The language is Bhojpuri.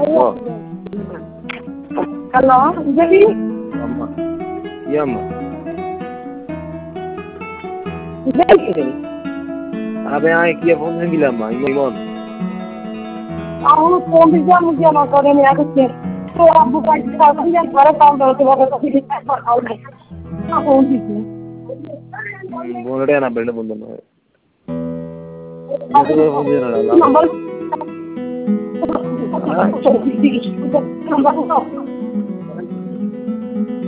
Oh, Halo, jadi aman. Iya, aman. jadi Apa yang kia phone से मिला अम्मा Imon aku phone bisa mungkin aku ini aku sih. So aku bukan kita yang baru tahun baru coba tapi di tempat kau nih. Aku sih. बोलड़े ना बेल्ट बोल दो ये तो फोन देना डाला Nomor हाँ nomor